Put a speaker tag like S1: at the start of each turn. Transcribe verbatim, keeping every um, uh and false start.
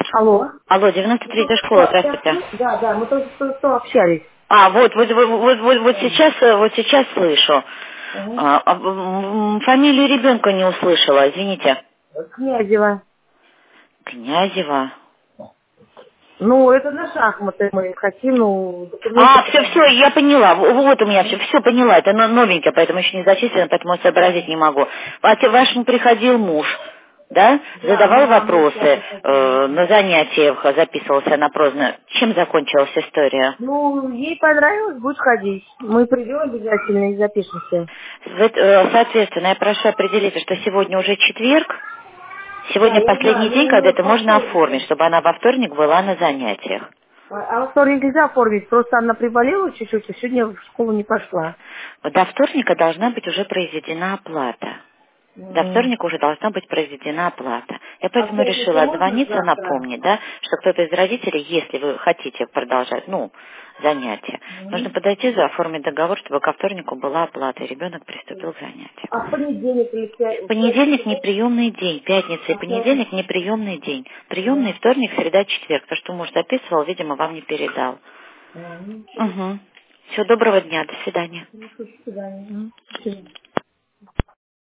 S1: Алло.
S2: Алло, девяносто третья школа,
S1: Да, да,
S2: здравствуйте.
S1: да, да, мы только что, что общались.
S2: А, вот, вот, вот, вот, вот, вот сейчас, э, вот сейчас слышу.
S1: Ага.
S2: А, а, м, фамилию ребенка не услышала, извините.
S1: Князева.
S2: Князева.
S1: Ну, это на шахматы мы хотим, ну, документы
S2: А, все, все,
S1: подожди.
S2: я поняла. В- Вот у меня все, все поняла. Это но- новенькое, поэтому еще не зачислено, поэтому сообразить не могу. А те- вашему приходил муж, да?
S1: Да,
S2: Задавал
S1: да, мы
S2: вопросы,
S1: сейчас хотим.
S2: э, на занятиях записывался на прозно. Чем закончилась история?
S1: Ну, ей понравилось, будет ходить. Мы придем обязательно и запишемся.
S2: Вот, э, Соответственно, я прошу определиться, что сегодня уже четверг,
S1: Да,
S2: сегодня
S1: я
S2: последний
S1: знаю,
S2: день,
S1: ну,
S2: когда
S1: мы
S2: это
S1: по
S2: можно оформить,
S1: вторникам.
S2: чтобы она во вторник была на занятиях.
S1: А, а во вторник нельзя оформить, просто она приболела чуть-чуть, и сегодня в школу не пошла.
S2: До вторника должна быть уже произведена оплата. До
S1: М.
S2: вторника уже должна быть произведена оплата. Я
S1: А в
S2: поэтому
S1: пятницу
S2: решила
S1: можно
S2: отзвониться,
S1: завтра?
S2: напомнить, да, что кто-то из родителей, если вы хотите продолжать, ну, занятия, нужно
S1: Мгм.
S2: подойти, заоформить договор, чтобы ко вторнику была оплата, и ребенок приступил к занятиям.
S1: А в понедельник или в пя- в пятницу?
S2: Понедельник неприемный день, пятница и
S1: А в пятницу?
S2: понедельник неприемный день. Приемный
S1: Да.
S2: вторник, среда, четверг. То, что муж записывал, видимо, вам не передал.
S1: А, ну,
S2: Угу. Всего доброго дня, до свидания.
S1: хорошо, до свидания. Мгм. До свидания.